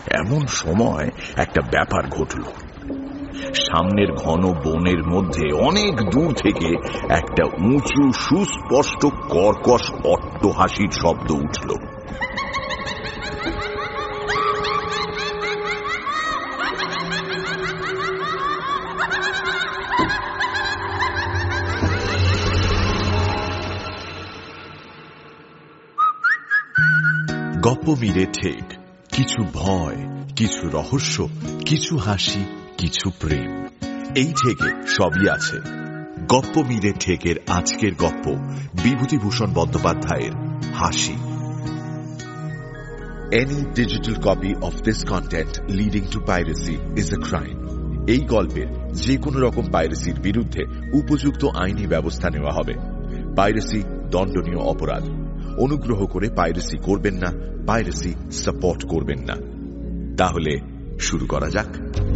এমন সময় একটা ব্যাপার ঘটল। সামনের ঘন বনের মধ্যে অনেক দূর থেকে একটা উঁচু সুস্পষ্ট কর্কশ অট্টহাসির শব্দ উঠল। গপ্প মিলে ঠেক, কিছু ভয়, কিছু রহস্য, কিছু হাসি, কিছু প্রেম, এই ঠেকে সবই আছে। গপ্প মিলে ঠেকের আজকের গপ্প বিভূতিভূষণ বন্দ্যোপাধ্যায়ের হাসি। Any digital copy of this content leading to piracy is a crime. এই গল্পের যে কোনো রকম পাইরেসির বিরুদ্ধে উপযুক্ত আইনি ব্যবস্থা নেওয়া হবে। পাইরেসি দণ্ডনীয় অপরাধ। অনুগ্রহ করে পাইরেসি করবেন না, পাইরেসি সাপোর্ট করবেন না। তাহলে শুরু করা যাক।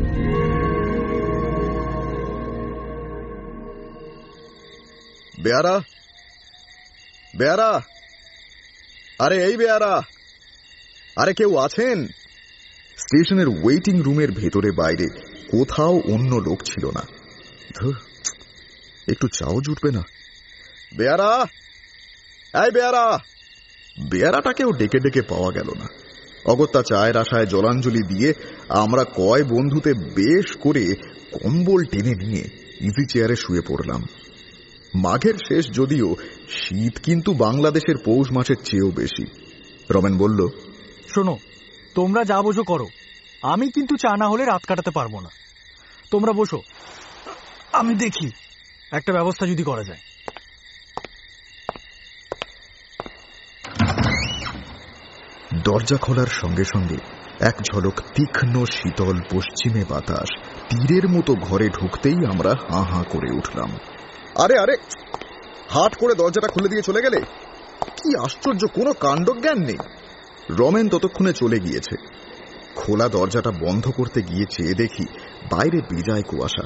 বেয়ারা, বেয়ারা, আরে এই বেয়ারা, আরে কেউ আছেন? স্টেশনের ওয়েটিং রুমের ভেতরে বাইরে কোথাও অন্য লোক ছিল না। একটু চাও জুটবে না? বেয়ারা, এই বেয়ারা। বেয়ারাটাকেও ডেকে ডেকে পাওয়া গেল না। অগত্যা চায়ের আশায় জলাঞ্জলি দিয়ে আমরা কয় বন্ধুতে বেশ করে কম্বল টেনে নিয়ে ইজি চেয়ারে শুয়ে পড়লাম। মাঘের শেষ যদিও শীত কিন্তু বাংলাদেশের পৌষ মাসের চেয়েও বেশি। রমেন বলল, শোনো, তোমরা যা বোঝো করো, আমি কিন্তু চা না হলে রাত কাটাতে পারবো না। তোমরা বসো, আমি দেখি একটা ব্যবস্থা যদি করা যায়। দরজা খোলার সঙ্গে সঙ্গে এক ঝলক তীক্ষ্ণ শীতল পশ্চিমে বাতাস তীরের মতো ঘরে ঢুকতেই আমরা হাঁ হাঁ করে উঠলাম। আরে আরে, হাট করে দরজাটা খুলে দিয়ে চলে গেলে? কি আশ্চর্য, কোনো কাণ্ডজ্ঞান নেই। রমেন ততক্ষণে চলে গিয়েছে। খোলা দরজাটা বন্ধ করতে গিয়ে চেয়ে দেখি বাইরে বেজায় কুয়াশা।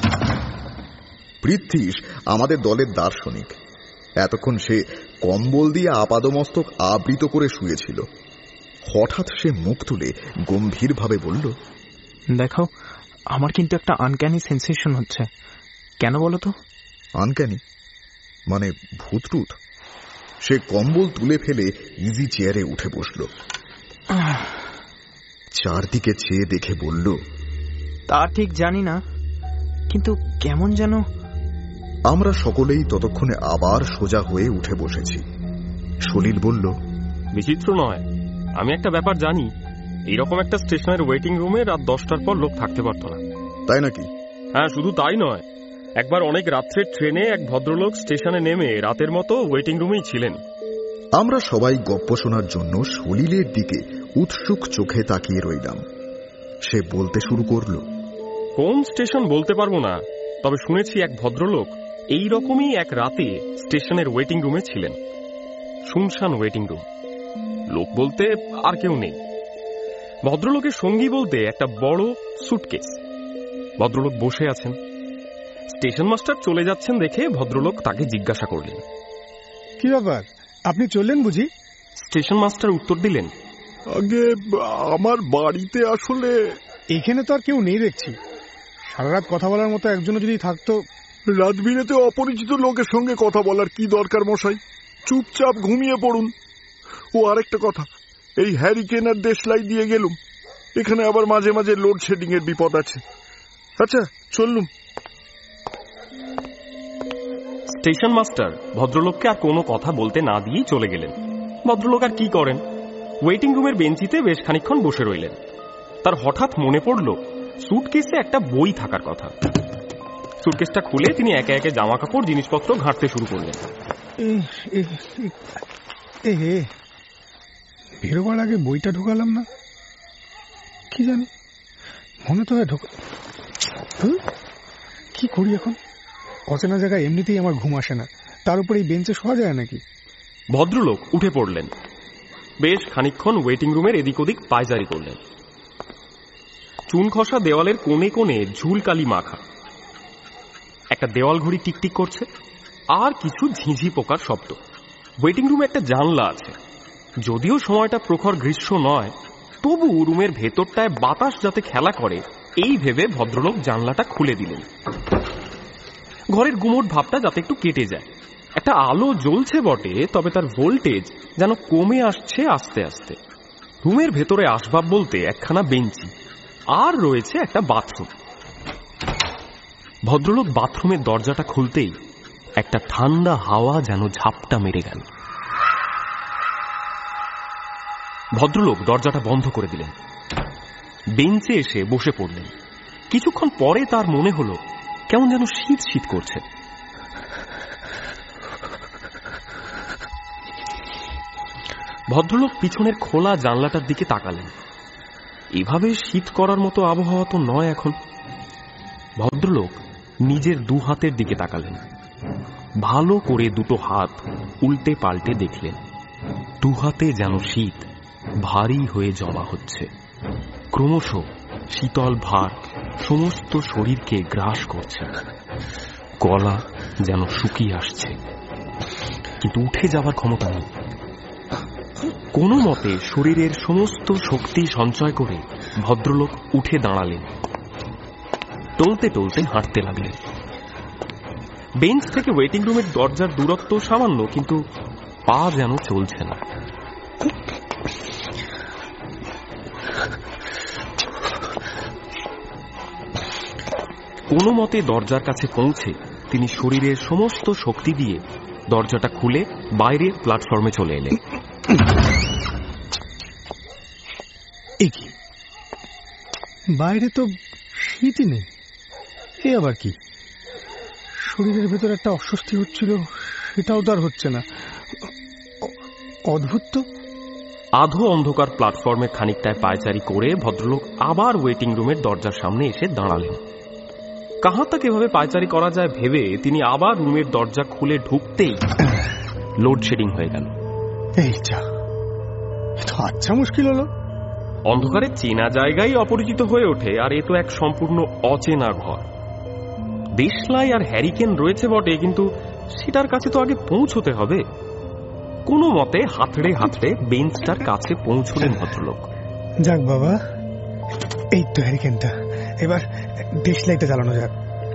পৃথ্বীশ আমাদের দলের দার্শনিক। এতক্ষণ সে কম্বল দিয়ে আপাদমস্তক আবৃত করে শুয়েছিল। হঠাৎ সে মুখ তুলে গম্ভীরভাবে বলল, দেখো, আমার কিন্তু একটা আনক্যানি সেন্সেশন হচ্ছে। কেন বলো তো? আনক্যানি মানে ভূতটুত? সে কম্বল তুলে ফেলে ইজি চেয়ারে উঠে বসল। চারদিকে চেয়ে দেখে বলল, তা ঠিক জানি না, কিন্তু কেমন যেন। আমরা সকলেই ততক্ষণে আবার সোজা হয়ে উঠে বসেছি। সলিল বলল, বিচিত্র নয়, আমি একটা ব্যাপার জানি। এইরকম একটা স্টেশনের ওয়েটিং রুমে রাত 10টার পর লোক থাকতে পারত না। তাই নাকি? হ্যাঁ, শুধু তাই নয়, একবার অনেক রাত্রের ট্রেনে এক ভদ্রলোক স্টেশনে নেমে রাতের মতো ওয়েটিং রুমেই ছিলেন। আমরা সবাই গপ্প শোনার জন্য সলিলের দিকে উৎসুক চোখে তাকিয়ে রইলাম। সে বলতে শুরু করল, কোন স্টেশন বলতে পারবো না, তবে শুনেছি এক ভদ্রলোক এই রকমই এক রাতে স্টেশনের ওয়েটিং রুমে ছিলেন। শুনশান ওয়েটিং রুম, লোক বলতে আর কেউ নেই। ভদ্রলোকের সঙ্গী বলতে একটা বড় সুটকেস। ভদ্রলোক বসে আছেন। স্টেশন মাস্টার চলে যাচ্ছেন দেখে ভদ্রলোক তাকে জিজ্ঞাসা করলেন, কি ব্যাপার, আপনি চললেন বুঝি? স্টেশন মাস্টার উত্তর দিলেন, আগে আমার বাড়িতে আসলে। এইখানে তো আর কেউ নেই দেখছি। সারা রাত কথা বলার মতো একজনও যদি থাকতো। রাত বিরেতে অপরিচিত লোকের সঙ্গে কথা বলার কি দরকার মশাই? চুপচাপ ঘুমিয়ে পড়ুন। ও আরেকটা কথা, এই হ্যারিকেন আর দেশলাই দিয়ে গেলুম। এখানে আবার মাঝে মাঝে লোডশেডিং এর বিপদ আছে। আচ্ছা, চললুম। স্টেশন মাস্টার ভদ্রলোককে আর কোনো কথা বলতে না দিয়েই চলে গেলেন। ভদ্রলোক আর কি করেন, ওয়েটিং রুমের বেঞ্চিতে বেশ খানিকক্ষণ বসে রইলেন। তার হঠাৎ মনে পড়ল সুটকেসে একটা বই থাকার কথা। সুটকেসটা খুলে তিনি একে একে জামা কাপড় জিনিসপত্র ঘাঁটতে শুরু করলেন। বেরোবার আগে বইটা ঢোকালাম না, কি জানি, মনে তো হয় ঢোকা। কি করি এখন? অচেনা জায়গায় এমনিতেই আমার ঘুম আসে না, তার উপরে এই বেঞ্চে শোয়া যায় নাকি? ভদ্রলোক উঠে পড়লেন। বেশ খানিকক্ষণ ওয়েটিং রুমের এদিক ওদিক পায়চারি করলেন। চুন খসা দেওয়ালের কোণে কোণে ঝুলকালি মাখা। একটা দেওয়াল ঘড়ি টিকটিক করছে, আর কিছু ঝিঝি পোকার শব্দ। ওয়েটিং রুমে একটা জানলা আছে, যদিও সময়টা প্রখর গ্রীষ্ম নয়, তবু রুমের ভেতরটায় বাতাস যাতে খেলা করে এই ভেবে ভদ্রলোক জানলাটা খুলে দিলেন, ঘরের গুমোট ভাবটা যাতে একটু কেটে যায়। একটা আলো জ্বলছে বটে, তবে তার ভোল্টেজ যেন কমে আসছে আস্তে আস্তে। রুমের ভেতরে আসবাব বলতে একখানা বেঞ্চি আর রয়েছে একটা বাথরুম। ভদ্রলোক বাথরুমের দরজাটা খুলতেই একটা ঠান্ডা হাওয়া যেন ঝাপটা মেরে গেল। ভদ্রলোক দরজাটা বন্ধ করে দিলেন, বেঞ্চে এসে বসে পড়লেন। কিছুক্ষণ পরে তার মনে হলো কেমন যেন শীত শীত করছে। ভদ্রলোক পিছনের খোলা জানলাটার দিকে তাকালেন। এভাবে শীত করার মতো আবহাওয়া তো নয় এখন। ভদ্রলোক নিজের দু হাতের দিকে তাকালেন, ভালো করে দুটো হাত উল্টে পাল্টে দেখলেন। দু হাতে যেন শীত ভারী হয়ে জমা হচ্ছে। ক্রমশ শীতল ভার সমস্ত শরীরকে গ্রাস করছে। গলা যেন শুকিয়ে আসছে, কিন্তু উঠে যাবার ক্ষমতা নেই। কোনো মতে শরীরের সমস্ত শক্তি সঞ্চয় করে ভদ্রলোক উঠে দাঁড়ালেন, টলতে টলতে হাঁটতে লাগলেন। বেঞ্চ থেকে ওয়েটিং রুমের দরজার দূরত্ব সামান্য, কিন্তু পা যেন চলছে না। কোনো মতে দরজার কাছে পৌঁছে তিনি শরীরের সমস্ত শক্তি দিয়ে দরজাটা খুলে বাইরে প্ল্যাটফর্মে চলে এলেন। বাইরে তো শীতই নেই, এ আবার কি? শরীরের ভেতর একটা অস্বস্তি হচ্ছিল, সেটাও তো আর হচ্ছে না। অদ্ভুত তো। আধো অন্ধকার প্ল্যাটফর্মে খানিকটায় পায়চারি করে ভদ্রলোক আবার ওয়েটিং রুমের দরজার সামনে এসে দাঁড়ালেন। কাহাতা কিভাবে পায়চারি করা যায় ভেবে তিনি আবার রুমের দরজা খুলে ঢুকতেই লোডশেডিং হয়ে গেল। এই যা, আচ্ছা মুশকিল হলো। অন্ধকারে চেনা জায়গায় অপরিচিত হয়ে ওঠে, আর এ তো এক সম্পূর্ণ অচেনা ঘর। দেশলাই আর হ্যারিকেন রয়েছে বটে, কিন্তু সেটার কাছে তো আগে পৌঁছতে হবে। কোনো মতে হাতড়ে হাতড়ে বেঞ্চটার কাছে পৌঁছলেন ভদ্রলোক। যাক বাবা, এই তো হ্যারিকেনটা, এবার দেশলাইটা জ্বালানো যাক।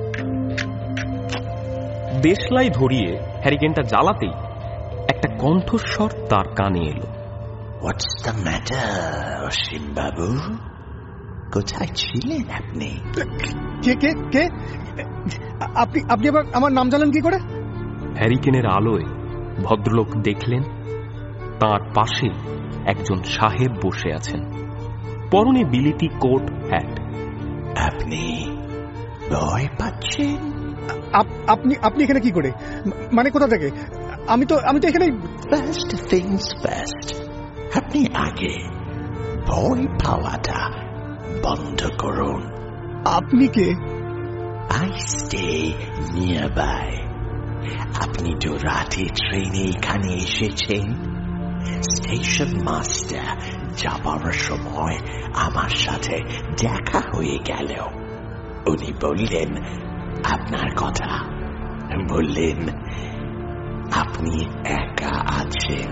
দেশলাই ধরিয়ে হ্যারিকেনটা জ্বালাতেই একটা কণ্ঠস্বর তার কানে এলো। What's the matter, অসীম বাবু? কোথায় ছিলেন আপনি? কে কে কে? আপনি আপনি আবার আমার নাম জানেন কি করে? হ্যারিকেনের আলোয় ভদ্রলোক দেখলেন তার পাশে একজন সাহেব বসে আছেন, পরনে বিলিতি কোট হ্যাট। আপনি ভয় পাচ্ছেন? আপনি আপনি এখানে কি করে? মানে কোথা থেকে? আমি তো এখানে। ফার্স্ট থিংস ফার্স্ট, আপনি আগে ভয় পাওয়াটা বন্ধ করুন। আপনি কে? I stay nearby. আপনি তো রাতে ট্রেনে এখানে এসেছেন। স্টেশন মাস্টার যাবার সময় আমার সাথে দেখা হয়ে গেল। উনি বললেন আপনার কথা, বললেন আপনি একা আছেন।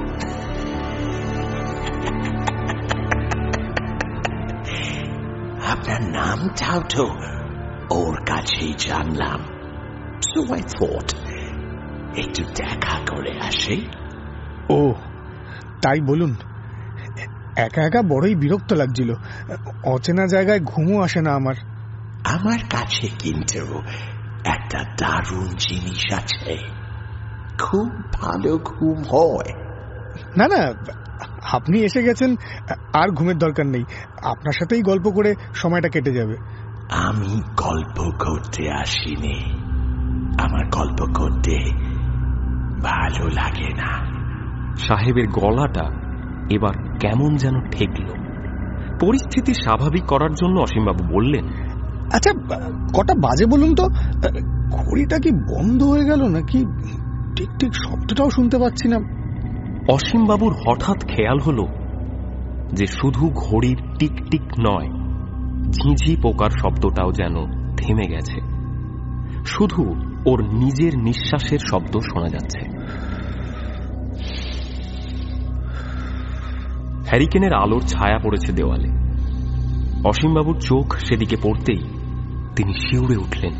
আপনার নামটাও তো ওর কাছেই জানলাম। So I thought একটু দেখা করে আসি। ও তাই বলুন। একা একা বড়ই বিরক্ত লাগছিল। অচেনা জায়গায় ঘুমও আসে না আমার। আমার কাছে কিন্তু একটা দারুণ জিনিস আছে, খুব ভালো ঘুম হয়। না না, আপনি এসে গেছেন, আর ঘুমের দরকার নেই। আপনার সাথেই গল্প করে সময়টা কেটে যাবে। আমি গল্প করতে আসিনি, আমার গল্প করতে ভালো লাগে না। সাহেবের গলাটা এবার কেমন যেন ঠেকল। পরিস্থিতি স্বাভাবিক করার জন্য অসীমবাবু বললেন, আচ্ছা কটা বাজে বলুন তো? ঘড়িটা কি বন্ধ হয়ে গেল নাকি? ঠিক ঠিক শব্দটাও শুনতে পাচ্ছি না। অসীমবাবুর হঠাৎ খেয়াল হলো যে শুধু ঘড়ির টিক টিক নয়, ঝিঝি পোকার শব্দটাও যেন থেমে গেছে। শুধু ওর নিজের নিঃশ্বাসের শব্দ শোনা যাচ্ছে। হ্যারিকেনের আলোর ছায়া পড়েছে দেওয়ালে। অসীমবাবুর চোখ সেদিকে পড়তেই তিনি শিউরে উঠলেন।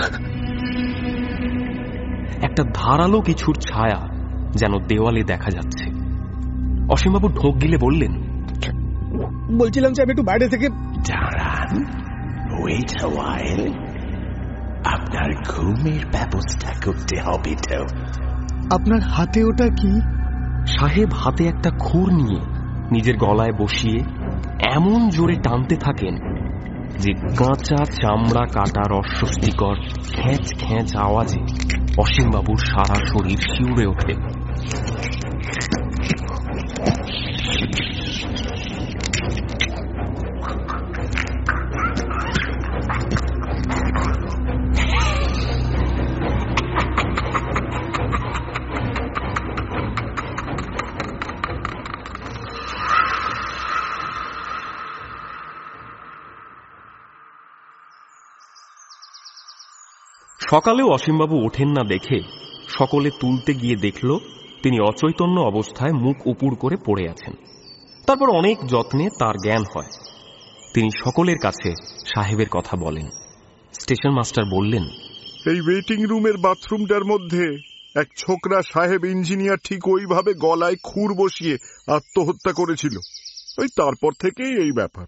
একটা ধারালো কিছুর ছায়া যেন দেওয়ালে দেখা যাচ্ছে। অসীমবাবু ঢোক গিলে বললেন, বলছিলাম যে আমি একটু বাইরে থেকে। দাঁড়ান, ওয়েট আ হোয়াইল, আপনার ঘুমের ব্যবস্থা করতে হবে তো। আপনার হাতে ওটা কি? সাহেব হাতে একটা খুর নিয়ে নিজের গলায় বসিয়ে এমন জোরে টানতে থাকেন যে কাঁচা চামড়া কাটার অস্বস্তিকর খ্যাঁচ খ্যাঁচ আওয়াজে অসীমবাবুর সারা শরীর শিউরে ওঠে। সকালেও অসীমবাবু ওঠেন না দেখে সকলে তুলতে গিয়ে দেখল তিনি অচৈতন্য অবস্থায় মুখ উপুড় করে পড়ে আছেন। তারপর অনেক যত্নে তার জ্ঞান হয়। তিনি সকলের কাছে সাহেবের কথা বলেন। স্টেশন মাস্টার বললেন, এই ওয়েটিং রুমের বাথরুমটার মধ্যে এক ছোকরা সাহেব ইঞ্জিনিয়ার ঠিক ওইভাবে গলায় খুর বসিয়ে আত্মহত্যা করেছিল। ওই তারপর থেকেই এই ব্যাপার।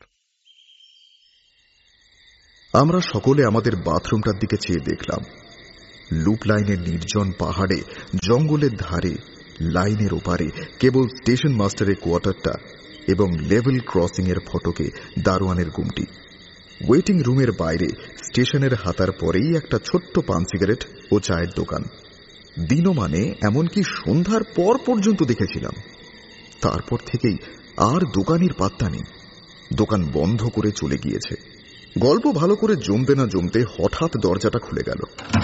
আমরা সকলে আমাদের বাথরুমটার দিকে চেয়ে দেখলাম। লুপ লাইনের নির্জন পাহাড়ে, জঙ্গলের ধারে, লাইনের ওপারে কেবল স্টেশন মাস্টারের কোয়ার্টারটা এবং লেভেল ক্রসিং এর ফটকে দারোয়ানের গুমটি। ওয়েটিং রুমের বাইরে স্টেশনের হাতার পরেই একটা ছোট্ট পান সিগারেট ও চায়ের দোকান। দিনমানে এমনকি সন্ধ্যার পর পর্যন্ত দেখেছিলাম। তারপর থেকেই আর দোকানের পাত্তা নেই। দোকান বন্ধ করে চলে গিয়েছে। গল্প ভালো করে জমতে না জমতে হঠাৎ দরজাটা খুলে গেল।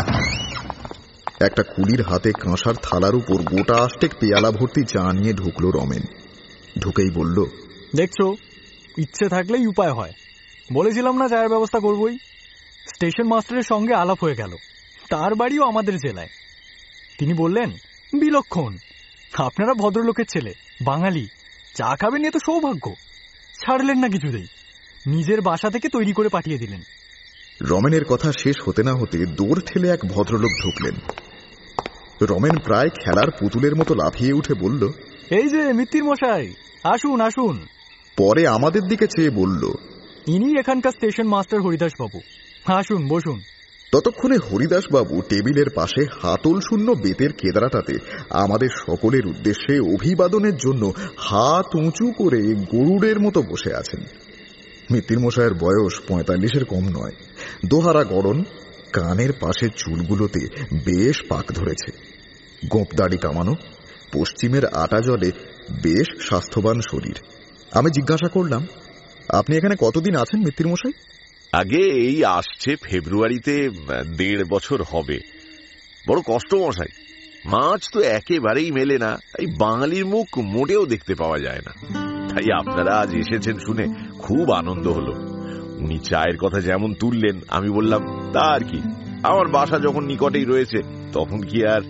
একটা কুলির হাতে কাঁসার থালার উপর গোটা আষ্টেক পেয়ালা ভর্তি চা নিয়ে ঢুকলো রমেন। ঢুকেই বলল, দেখছো, ইচ্ছে থাকলেই উপায় হয়। বলেছিলাম না চায়ের ব্যবস্থা করবই। স্টেশন মাস্টারের সঙ্গে আলাপ হয়ে গেল। তার বাড়িও আমাদের জেলায়। তিনি বললেন, বিলক্ষণ, আপনারা ভদ্রলোকের ছেলে, বাঙালি, চা খাবেন এ তো সৌভাগ্য। ছাড়লেন না কিছুতেই, নিজের বাসা থেকে তৈরি করে পাঠিয়ে দিলেন। রমেনের কথা শেষ হতে না হতে দৌড় ঠেলে এক ভদ্রলোক ঢুকলেন। রমেন প্রায় খেলার পুতুলের মতো লাফিয়ে উঠে বলল, এই যে মিত্তির মশাই, আসুন আসুন। পরে আমাদের দিকে চেয়ে বলল, ইনি এখানকার স্টেশন মাস্টার হরিদাস বাবু, আসুন বসুন। ততক্ষণে হরিদাস বাবু টেবিলের পাশে হাতল শূন্য বেতের কেদারাটাতে আমাদের সকলের উদ্দেশ্যে অভিবাদনের জন্য হাত উঁচু করে গরুড়ের মতো বসে আছেন। মিত্তির মশাইয়ের বয়স 45-এর কম নয়। দোহারা গড়ন, কানের পাশে চুলগুলোতে বেশ পাক ধরেছে, গোঁপদাড়ি কামানো, পশ্চিমের আটা জলে বেশ স্বাস্থ্যবান শরীর। আমি জিজ্ঞাসা করলাম, আপনি এখানে কতদিন আছেন মিত্তির মশাই? আগে এই আসছে ফেব্রুয়ারিতে 1.5 বছর হবে। বড় কষ্ট মশাই, মাছ তো একেবারেই মেলে না। এই বাঙালির মুখ মোটেও দেখতে পাওয়া যায় না। তাই আপনারা আজ এসেছেন শুনে খুব আনন্দ হলো। উনি চায়ের কথা যেমন তুললেন, আমি বললাম, তা আর কি, আমার বাসা যখন নিকটেই রয়েছে তখন কি আর।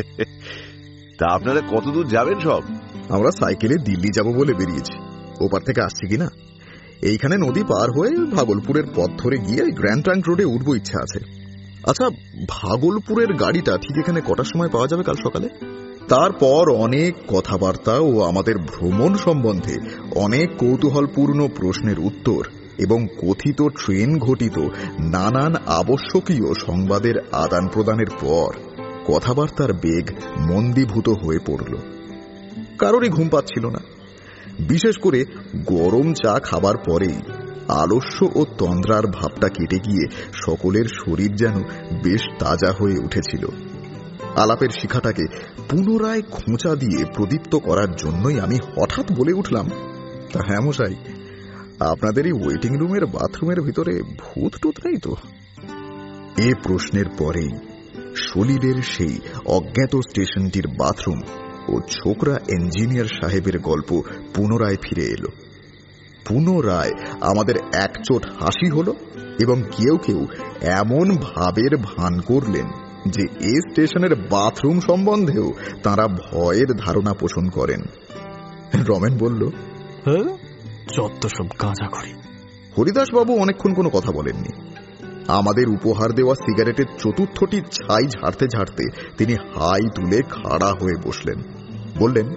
তা আপনারা কতদূর যাবেন সব? আমরা সাইকেলে দিল্লি যাব বলে বেরিয়েছি। ওপার থেকে আসছি কিনা, এইখানে নদী পার হয়ে ভাগলপুরের পথ ধরে গিয়ে গ্র্যান্ড ট্রাঙ্ক রোডে উঠবো ইচ্ছা আছে। আচ্ছা, ভাগলপুরের গাড়িটা ঠিক এখানে কটার সময় পাওয়া যাবে কাল সকালে? তারপর অনেক কথাবার্তা ও আমাদের ভ্রমণ সম্বন্ধে অনেক কৌতূহলপূর্ণ প্রশ্নের উত্তর এবং কথিত ট্রেন ঘটিত নানান আবশ্যকীয় সংবাদের আদান প্রদানের পর কথাবার্তার বেগ মন্দীভূত হয়ে পড়ল। কারোরই ঘুম পাচ্ছিল না। বিশেষ করে গরম চা খাবার পরেই আলস্য ও তন্দ্রার ভাবটা কেটে গিয়ে সকলের শরীর যেন বেশ তাজা হয়ে উঠেছিল। আলাপের শিখাটাকে পুনরায় খোঁচা দিয়ে প্রদীপ্ত করার জন্যই আমি হঠাৎ বলে উঠলাম, তা হ্যাঁ মশাই, আপনাদের এই ওয়েটিং রুমের বাথরুমের ভিতরে ভূত টুত নেই তো? এ প্রশ্নের পরেই সলিলের সেই অজ্ঞাত স্টেশনটির বাথরুম ও ছোকরা ইঞ্জিনিয়ার সাহেবের গল্প পুনরায় ফিরে এলো। পুনরায় আমাদের একচোট হাসি হলো এবং কেউ কেউ এমন ভাবের ভান করলেন যে এ স্টেশনের বাথরুম সম্বন্ধেও তারা ভয়ের ধারণা পোষণ করেন। রমেন বলল, যত সব গাঁজা করি। হরিদাসবাবু অনেকক্ষণ কোনো কথা বলেননি। আমাদের উপহার দেওয়া সিগারেটের চতুর্থটি ছাই ঝাড়তে ঝাড়তে তিনি হাই তুলে খাড়া হয়ে বসলেন, বললেন,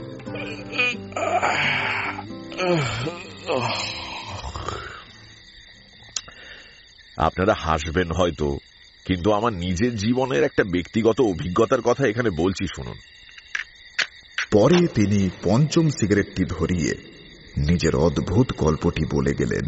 আপনারা হাসবেন হয়তো, কিন্তু আমার নিজের জীবনের একটা ব্যক্তিগত অভিজ্ঞতার কথা এখানে বলছি, শুনুন। পরে তিনি পঞ্চম সিগারেটটি ধরিয়ে নিজের অদ্ভুত গল্পটি বলে গেলেন।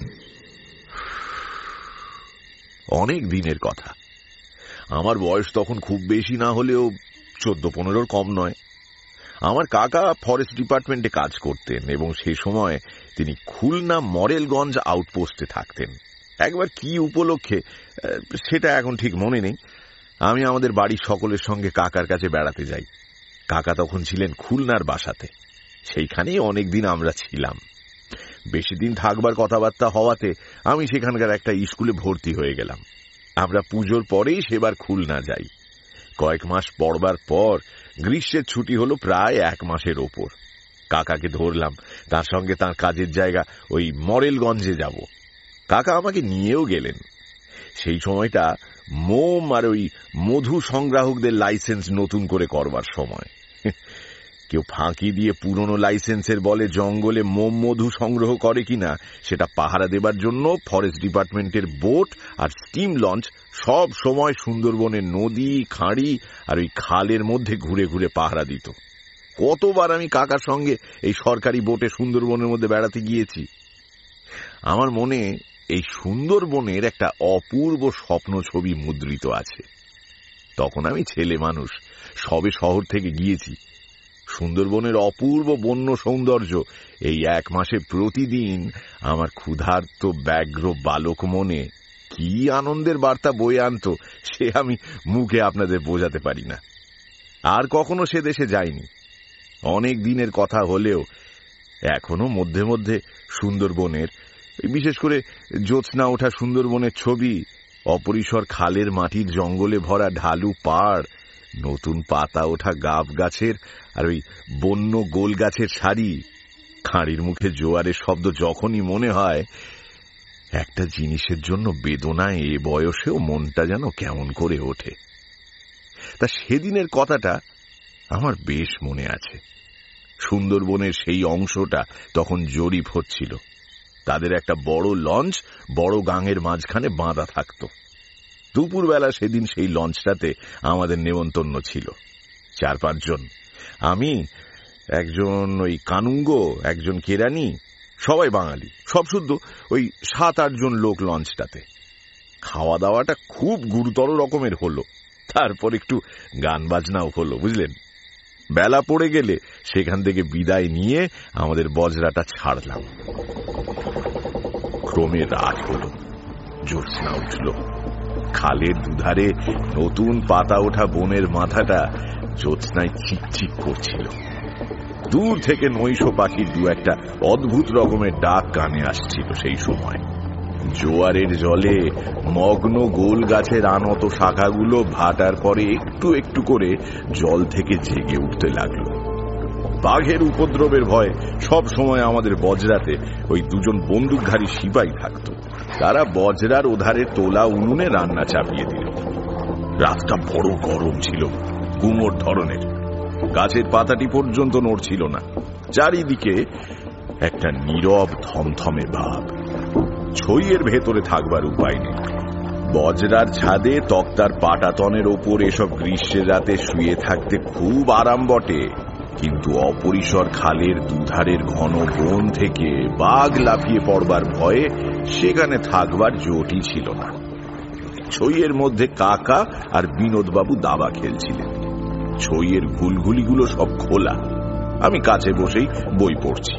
অনেক দিনের কথা। আমার বয়স তখন খুব বেশি না হলেও 14-15 কম নয়। আমার কাকা ফরেস্ট ডিপার্টমেন্টে কাজ করতেন এবং সেই সময় তিনি খুলনা মরেলগঞ্জ আউটপোস্টে থাকতেন। একবার কি উপলক্ষে সেটা এখন ঠিক মনে নেই, আমি আমাদের বাড়ির সকলের সঙ্গে কাকার কাছে বেড়াতে যাই। কাকা তখন ছিলেন খুলনার বাসাতে, সেইখানেই অনেকদিন আমরা ছিলাম। বেশি দিন থাকবার কথাবার্তা হওয়াতে আমি সেখানকার একটা স্কুলে ভর্তি হয়ে গেলাম। আমরা পুজোর পরেই সেবার খুলনা যাই। কয়েক মাস পড়বার পর গ্রীষ্মের ছুটি হলো প্রায় 1 মাসের ওপর। কাকাকে ধরলাম তার সঙ্গে তার কাজের জায়গা ওই মরেলগঞ্জে যাব। কাকা আমাকে নিয়েও গেলেন। সেই সময়টা মোম আর ওই মধু সংগ্রাহকদের লাইসেন্স নতুন করে করবার সময়। কেউ ফাঁকি দিয়ে পুরনো লাইসেন্সের বলে জঙ্গলে মোম মধু সংগ্রহ করে কিনা সেটা পাহারা দেবার জন্য ফরেস্ট ডিপার্টমেন্টের বোট আর স্টিম লঞ্চ সব সময় সুন্দরবনের নদী, খাঁড়ি আর ওই খালের মধ্যে ঘুরে ঘুরে পাহারা দিত। কতবার আমি কাকার সঙ্গে এই সরকারি বোটে সুন্দরবনের মধ্যে বেড়াতে গিয়েছি। আমার মনে এই সুন্দরবনের একটা অপূর্ব স্বপ্ন ছবি মুদ্রিত আছে। তখন আমি ছেলে মানুষ, সবে শহর থেকে গিয়েছি। সুন্দরবনের অপূর্ব বন্য সৌন্দর্য এই 1 মাসে প্রতিদিন আমার ক্ষুধার্ত ব্যগ্র বালক মনে কি আনন্দের বার্তা বয়ে আনত সে আমি মুখে আপনাদের বোঝাতে পারি না। আর কখনো সে দেশে যাইনি। অনেক দিনের কথা হলেও এখনো মধ্যে মধ্যে সুন্দরবনের, বিশেষ করে জ্যোৎস্না ওঠা সুন্দরবনের ছবি, অপরিসর খালের মাটির জঙ্গলে ভরা ঢালু পাড়, নতুন পাতা ওঠা গাব গাছের আর ওই বন্য গোল গাছের সারি, খাঁড়ির মুখে জোয়ারের শব্দ যখনই মনে হয়, একটা জিনিসের জন্য বেদনায় এ বয়সেও মনটা যেন কেমন করে ওঠে। তা সেদিনের কথাটা আমার বেশ মনে আছে। সুন্দরবনের সেই অংশটা তখন জরিপ হচ্ছিল। তাদের একটা বড় লঞ্চ বড় গাঙের মাঝখানে বাঁধা থাকত। দুপুরবেলা সেদিন সেই লঞ্চটাতে আমাদের নেমন্তন্ন ছিল 4-5 জন। আমি, একজন ওই কানুঙ্গ, একজন কেরানি, সবাই বাঙালি, সব শুদ্ধ ওই 7-8 জন লোক লঞ্চটাতে। খাওয়া দাওয়াটা খুব গুরুতর রকমের হলো। তারপর একটু গান বাজনাও হলো, বুঝলেন। বেলা পড়ে গেলে সেখান থেকে বিদায় নিয়ে আমাদের বজরাটা ছাড়লাম। ক্রমে রাত হলো, জ্যোৎস্না উঠল। খালের দুধারে নতুন পাতা ওঠা বনের মাথাটা জ্যোৎস্নায় চিকচিক করছিল। দূর থেকে নৈশ পাখির 2-1টা অদ্ভুত রকমের ডাক কানে আসছিল। সেই সময় জোয়ারের জলে মগ্ন গোল গাছের আনত শাখাগুলো ভাটার পরে একটু একটু করে জল থেকে জেগে উঠতে লাগলো। বাঘের উপদ্রবের ভয় সব সময় আমাদের বজরাতে ওই 2 জন বন্দুকধারী সিপাহী থাকত। তারা বজরার ওধারে তোলা উনুনে রান্না চাপিয়ে দিল। রাতটা বড় গরম ছিল, গুমোট ধরনের। গাছের পাতাটি পর্যন্ত নড়ছিল না। চারিদিকে একটা নীরব থমথমে ভাব। ছইয়ের ভেতরে থাকবার উপায় নেই। বজরার ছাদে তক্তার পাটাতনের ওপর এসব গ্রীষ্মের রাতে শুয়ে থাকতে খুব আরাম বটে, কিন্তু অপরিসর খালের দুধারের ঘন বন থেকে বাঘ লাফিয়ে পড়বার ভয়ে সেখানে থাকবার জোটই ছিল না। ছইয়ের মধ্যে কাকা আর বিনোদবাবু দাবা খেলছিলেন। ছইয়ের ঘুলঘুলিগুলো সব খোলা। আমি কাছে বসেই বই পড়ছি।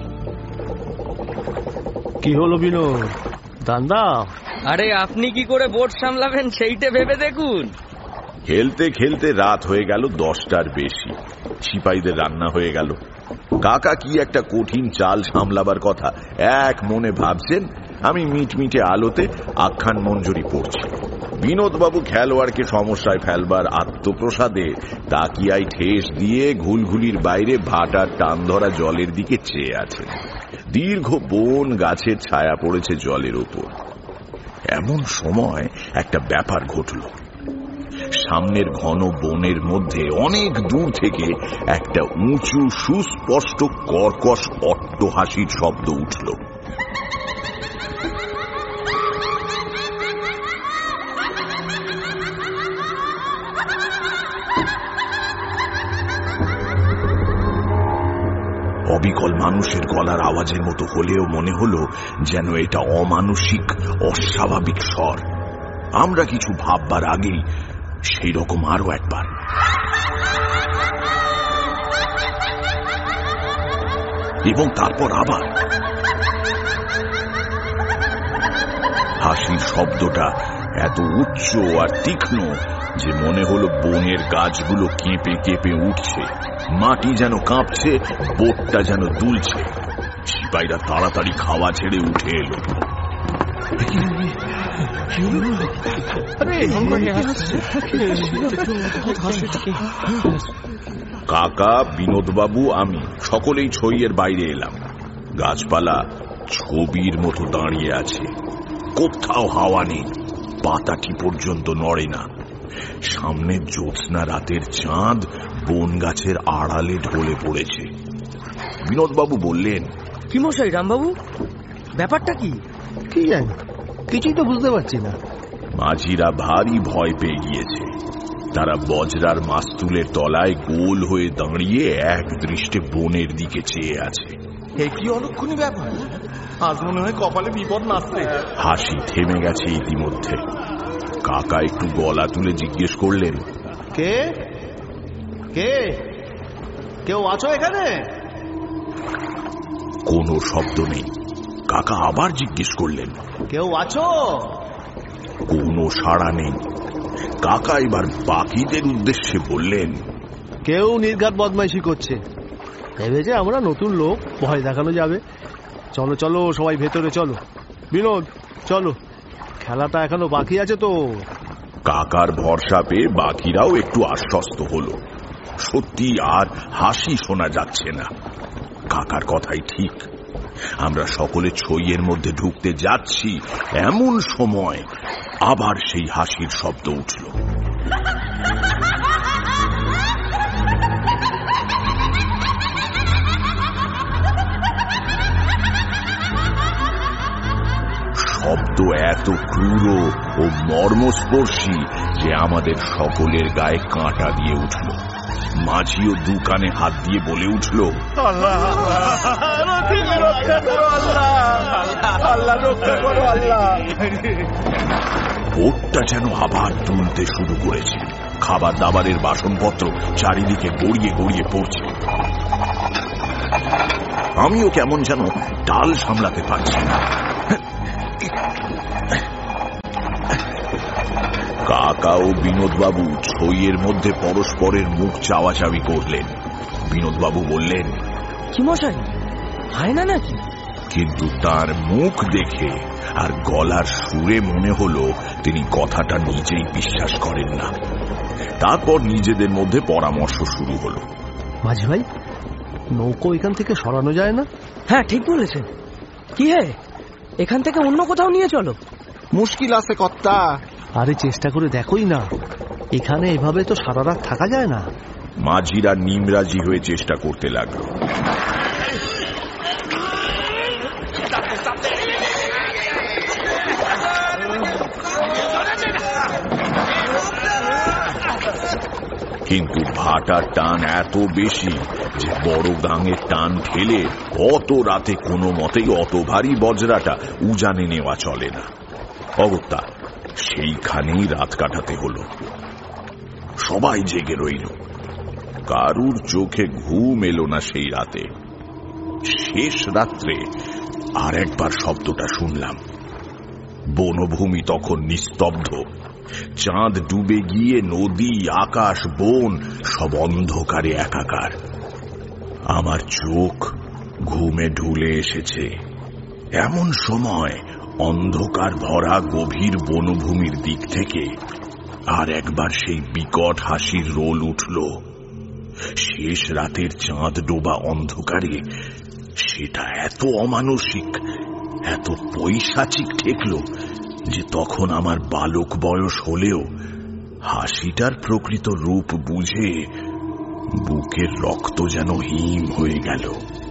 কি হলো বিনোদ দান্দা? আরে আপনি কি করে বোট সামলাবেন সেইটা ভেবে দেখুন। খেলতে খেলতে রাত হয়ে গেল 10টার বেশি। সিপাহীদের রান্না হয়ে গেল। কাকা কি একটা কঠিন চাল সামলাবার কথা এক মনে ভাবছেন। আমি মিটমিটে আলোতে আখ্যান মঞ্জুরি পড়ছি। বিনোদবাবু খেলোয়াড়কে সমস্যায় ফেলবার আত্মপ্রসাদে তাকিয়ায় ঠেস দিয়ে ঘুলঘুলির বাইরে ভাটার টান ধরা জলের দিকে চেয়ে আছে। দীর্ঘ বন গাছের ছায়া পড়েছে জলের উপর। এমন সময় একটা ব্যাপার ঘটল। সামনের ঘন বনের মধ্যে অনেক দূর থেকে একটা উঁচু সুস্পষ্ট কর্কশ অট্টহাসির শব্দ উঠল। অবিকল মানুষের গলার আওয়াজের মতো হলেও মনে হলো যেন এটা অমানসিক অস্বাভাবিক স্বর। আমরা কিছু ভাববার আগেই সেই রকম আরো একবার। এবং তারপর আবার হাসির শব্দটা এত উচ্চ আর তীক্ষ্ণ যে মনে হলো বনের গাছগুলো কেঁপে কেঁপে উঠছে, মাটি যেন কাঁপছে, বোটটা যেন দুলছে। সিপাহীরা তাড়াতাড়ি খাওয়া ছেড়ে উঠে এলো। কাকা, বিনোদবাবু, আমি সকলেই ছইয়ের বাইরে এলাম। গাছপালা ছবির মতো দাঁড়িয়ে আছে, কোথাও হাওয়া নেই, পাতাটি পর্যন্ত নড়ে না। সামনে জ্যোৎস্না রাতের চাঁদ বন গাছের আড়ালে ঢলে পড়েছে। বিনোদবাবু বললেন, কি মশাই, রামবাবু, ব্যাপারটা কি? কি জানি, কিছুই তো বুঝতে পারছি না। মাঝিরা ভারী ভয় পেয়ে গিয়েছে। তারা বজরার মাস্তুলের তলায় গোল হয়ে দাঁড়িয়ে এক দৃষ্টে বনের দিকে চেয়ে আছে। কি অলক্ষণী ব্যাপার, আজ মনে হয় কপালে বিপদ নাচছে। হাসি থেমে গেছে ইতিমধ্যে। কাকা একটু গলা তুলে জিজ্ঞেস করলেন, কে কে কেউ আছো এখানে? কোনো শব্দ নেই। কাকা আবার জিজ্ঞেস করলেন, কেউ আছো? কোনো সাড়া নেই। কাকা এবার বাকিদের উদ্দেশ্যে বললেন, কেউ নির্ঘাত বদমাইশি করছে, ভেবেছে আমরা নতুন লোক, ভয় দেখানো যাবে। চলো চলো সবাই ভেতরে চলো। বিনোদ চলো, খেলাটা এখনো বাকি আছে তো। কাকার ভরসা পেয়ে বাকিরাও একটু আশ্বস্ত হলো। সত্যি আর হাসি শোনা যাচ্ছে না। কাকার কথাই ঠিক। আমরা সকলে ছইয়ের মধ্যে ঢুকতে যাচ্ছি, এমন সময় আবার সেই হাসির শব্দ উঠল। শব্দ এত ক্রূর ও মর্মস্পর্শী যে আমাদের সকলের গায়ে কাঁটা দিয়ে উঠল। মাঝিও দু কানে হাত দিয়ে বলে উঠল, বোটটা যেন আবার দুলতে শুরু করেছে। খাবার দাবারের বাসনপত্র চারিদিকে গড়িয়ে গড়িয়ে পড়ছে। আমিও কেমন যেন ডাল সামলাতে পারছি না। কাকা ও বিনোদবাবু ছইয়ের মধ্যে পরস্পরের মুখ চাওয়াচাওয়ি করলেন। বিনোদবাবু বললেন, কি মশাই, হয় না নাকি? কিন্তু তার মুখ দেখে আর গলার সুরে মনে হলো তিনি কথাটা নিজেই বিশ্বাস করেন না। তারপর নিজেদের মধ্যে পরামর্শ শুরু হলো। মাঝি ভাই, নৌকো এখান থেকে সরানো যায় না? হ্যাঁ, ঠিক বলেছেন। কি হে, এখান থেকে অন্য কোথাও নিয়ে চলো। মুশকিল আছে কর্তা। আরে চেষ্টা করে দেখোই না, এখানে এভাবে তো সারা রাত থাকা যায় না। মাঝিরা নিমরাজি হয়ে চেষ্টা করতে লাগলো। কিন্তু ভাটার টান এত বেশি যে বড় গাঙের টান ঠেলে অত রাতে কোনো মতেই অত ভারী বজরাটা উজানে নেওয়া চলে না। অগত্যা সেইখানেই রাত কাটাতে হলো। সবাই জেগে রইল। কারুর চোখে ঘুম এলো না সেই রাতে। শেষ রাত্রে আর একবার শব্দটা শুনলাম। বনভূমি তখন নিস্তব্ধ। চাঁদ ডুবে গিয়ে নদী, আকাশ, বন সব অন্ধকারে একাকার। আমার চোখ ঘুমে ঢুলে এসেছে। এমন সময় অন্ধকার ভরা গভীর বনভূমির দিক থেকে আর একবার সেই বিকট হাসির রোল উঠল। শেষ রাতের চাঁদ ডোবা অন্ধকারে সেটা এত অমানসিক, এত পৈশাচিক ঠেকল যে তখন আমার বালক বয়স হলেও হাসিটার প্রকৃত রূপ বুঝে বুকের রক্ত যেন হিম হয়ে গেল।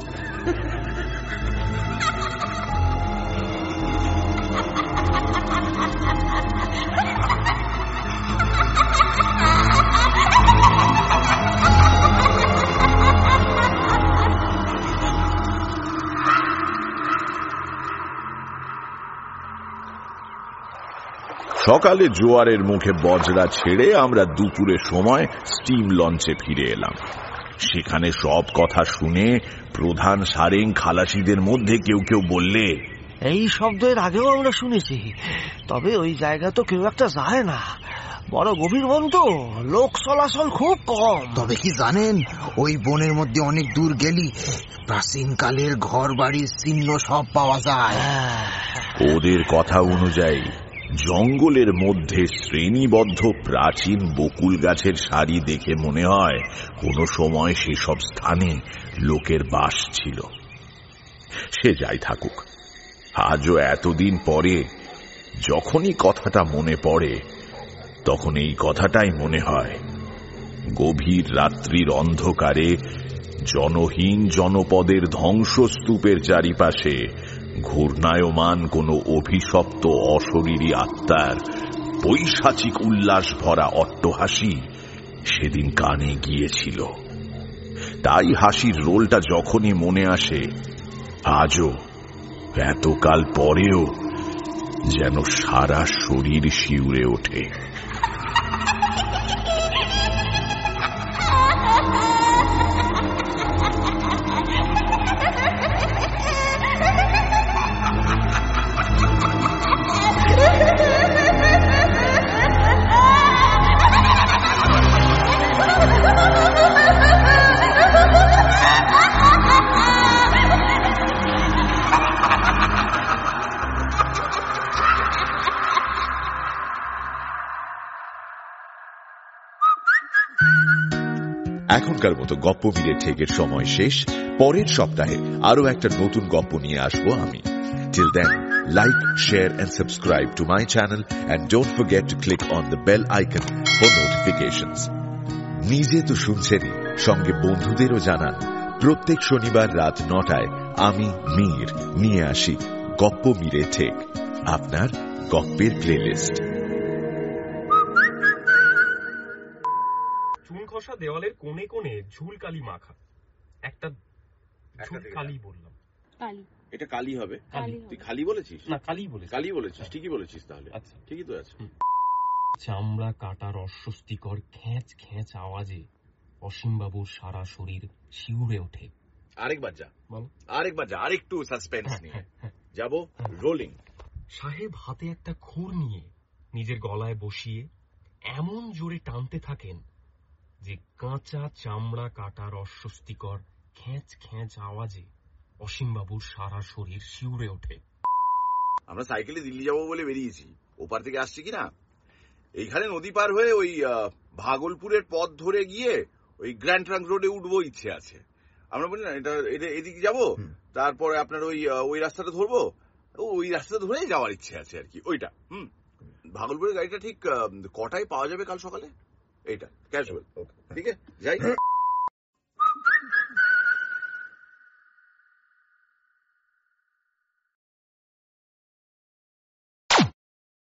সকালে জোয়ারের মুখে বজরা ছেড়ে আমরা দুপুরের সময় স্টিম লঞ্চে ফিরে এলাম। সেখানে সব কথা শুনে প্রধান সারেং খালাসিদের মধ্যে কেউ কেউ বললে, এই শব্দ এর আগেও আমরা শুনেছি, তবে ওই জায়গা তো কেউ একটা যায় না, বড় গভীর বন তো, লোক চলাচল খুব কম। তবে কি জানেন, ওই বনের মধ্যে অনেক দূর গেলি প্রাচীন কালের ঘর বাড়ির চিহ্ন সব পাওয়া যায়। ওদের কথা অনুযায়ী জঙ্গলের মধ্যে শ্রেণীবদ্ধ প্রাচীন বকুল গাছের সারি দেখে মনে হয় কোনো সময় সেসব স্থানে লোকের বাস ছিল। সে যাই থাকুক, আজও এতদিন পরে যখনই কথাটা মনে পড়ে তখন এই কথাটাই মনে হয়। গভীর রাত্রির অন্ধকারে জনহীন জনপদের ধ্বংসস্তূপের চারিপাশে ঘূর্ণায়মান কোনো অভিশপ্ত অশরীরী আত্মার পৈশাচিক উল্লাস ভরা অট্টহাসি সেদিন কানে গিয়েছিল। তাই হাসির রোলটা যখনই মনে আসে আজও এতকাল পরেও যেন সারা শরীর শিউরে ওঠে। এখনকার মতো গপ্প মিলে ঠেকের সময় শেষ। পরের সপ্তাহে আরো একটা নতুন গপ্প নিয়ে আসবো আমি। Till then, like, share and subscribe to my channel and don't forget to click on the bell icon for notifications. নিজে তো শুনছেনই, সঙ্গে বন্ধুদেরও জানান। প্রত্যেক শনিবার রাত 9টায় আমি মীর নিয়ে আসি গপ্প মিলে ঠেক, আপনার গপ্পের প্লেলিস্ট। চুনকষা দেওয়ালের কোণে কোণে ঝুলকালি মাখা একটা ঝুলকালি বললাম। এটা কালি হবে? তুই খালি বলেছিস? না, কালি বলেছিস। কালি বলেছিস, ঠিকই বলেছিস। তাহলে আচ্ছা, ঠিকই তো আছে। চামড়া কাটার অস্বস্তিকর খ্যাঁচ খ্যাঁচ আওয়াজে অসীমবাবুর সারা শরীর শিউরে ওঠে। আরেকবার যা, আরেকবার যা, আরেকটু সাসপেন্স নিয়ে যাবো। রোলিং। সাহেব হাতে একটা খুর নিয়ে নিজের গলায় বসিয়ে এমন জোরে টানতে থাকেন যে কাঁচা চামড়া কাটার অস্বস্তিকর খ্যাঁচ খ্যাঁচ আওয়াজে অসীমবাবুর সারা শরীর শিউরে ওঠে। আমরা সাইকেলে দিল্লি যাবো বলে বেরিয়েছি। ওপার থেকে আসছি কিনা, এইখানে নদী পার হয়ে ওই ভাগলপুরের পথ ধরে গিয়ে ওই গ্র্যান্ড ট্রাঙ্ক রোডে উঠবো ইচ্ছে আছে। আমরা বলি না এটা এদিকে যাবো, তারপরে আপনার ওই রাস্তাটা ধরবো, ওই রাস্তাটা ধরেই যাওয়ার ইচ্ছে আছে আর কি। ওইটা ভাগলপুরের গাড়িটা ঠিক কটায় পাওয়া যাবে কাল সকালে? এইটা ক্যাজুয়াল। ঠিক আছে, যাই।